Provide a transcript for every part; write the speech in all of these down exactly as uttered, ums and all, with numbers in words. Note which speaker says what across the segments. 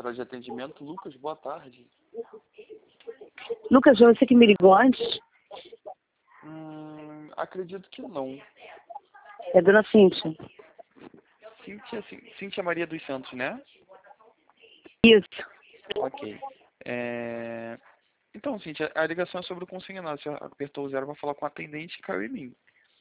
Speaker 1: central de atendimento. Lucas, boa tarde.
Speaker 2: Lucas, você que me ligou antes?
Speaker 1: Hum, acredito que não.
Speaker 2: É a dona Cíntia.
Speaker 1: Cíntia, Cíntia Maria dos Santos, né?
Speaker 2: Isso.
Speaker 1: Ok. É... Então, Cíntia, a ligação é sobre o consignado. Você apertou o zero para falar com o atendente e caiu em mim.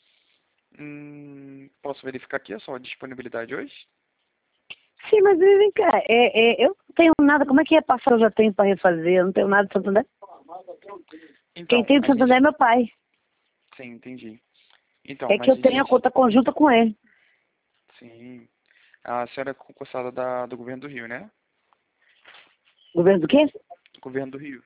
Speaker 1: Hum, posso verificar aqui a sua disponibilidade hoje?
Speaker 2: Sim, mas vem cá, é, é, eu não tenho nada, como é que é passar, eu já tenho para refazer, eu não tenho nada de Santander.
Speaker 1: Então,
Speaker 2: Quem tem de Santander
Speaker 1: gente...
Speaker 2: é meu pai.
Speaker 1: Sim, entendi. Então,
Speaker 2: É
Speaker 1: mas
Speaker 2: que eu
Speaker 1: a
Speaker 2: tenho a
Speaker 1: gente...
Speaker 2: conta conjunta com ele.
Speaker 1: Sim. A senhora é concursada da, do governo do Rio, né?
Speaker 2: Governo do quê?
Speaker 1: Governo do Rio.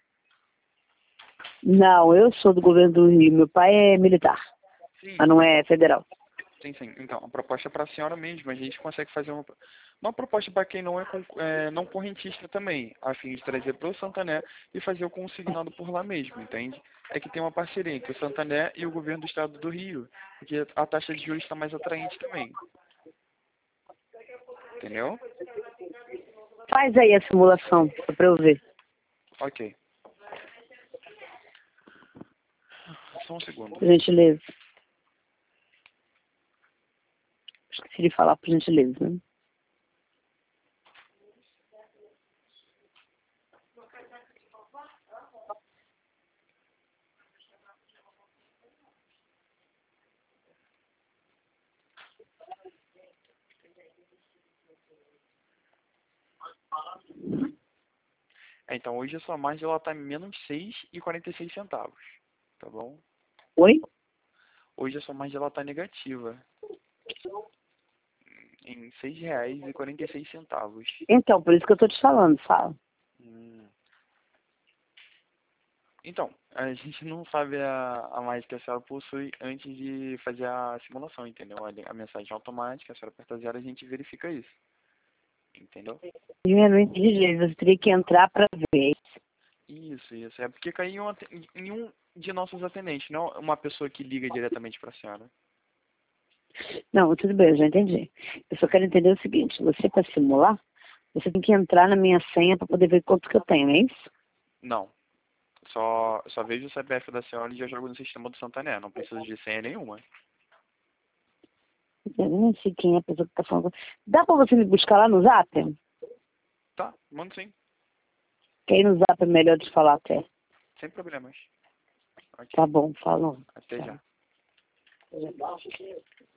Speaker 2: Não, eu sou do governo do Rio, meu pai é militar,
Speaker 1: Sim,
Speaker 2: mas não
Speaker 1: então.
Speaker 2: é federal.
Speaker 1: Sim, sim. Então, a proposta é para a senhora mesmo. A gente consegue fazer uma, uma proposta para quem não é, con- é não correntista também, a fim de trazer para o Santander e fazer o consignado por lá mesmo, entende? É que tem uma parceria entre o Santander e o governo do estado do Rio, porque a taxa de juros está mais atraente também. Entendeu?
Speaker 2: Faz aí a simulação, para eu ver.
Speaker 1: Ok. Só um segundo.
Speaker 2: Por gentileza. Esqueci de falar, por gentileza, né?
Speaker 1: É, então, hoje a sua margem ela está em menos seis e quarenta e seis centavos. Tá bom?
Speaker 2: Oi?
Speaker 1: Hoje a sua margem ela está negativa. Em seis reais e quarenta e seis centavos.
Speaker 2: Então, por isso que eu tô te falando, fala.
Speaker 1: Hum. Então, a gente não sabe a, a margem que a senhora possui antes de fazer a simulação, entendeu? A, a mensagem automática, a senhora aperta zero, a gente verifica isso. Entendeu?
Speaker 2: Eu não entendi direito, você teria que entrar para ver.
Speaker 1: Isso, isso. É porque caiu em um, ate- em um de nossos atendentes, não uma pessoa que liga diretamente para a senhora.
Speaker 2: Não, tudo bem, eu já entendi. Eu só quero entender o seguinte, você para simular, você tem que entrar na minha senha para poder ver quanto que eu tenho, é isso?
Speaker 1: Não. Só, só vejo o C P F da senhora e já jogo no sistema do Santander. Não preciso de senha nenhuma.
Speaker 2: Eu nem sei quem é a pessoa que está falando. Dá para você me buscar lá no Zap?
Speaker 1: Tá, mando sim.
Speaker 2: Que aí no Zap é melhor de falar até.
Speaker 1: Sem problemas. Ok.
Speaker 2: Tá bom, falou.
Speaker 1: Até já.
Speaker 2: Tchau.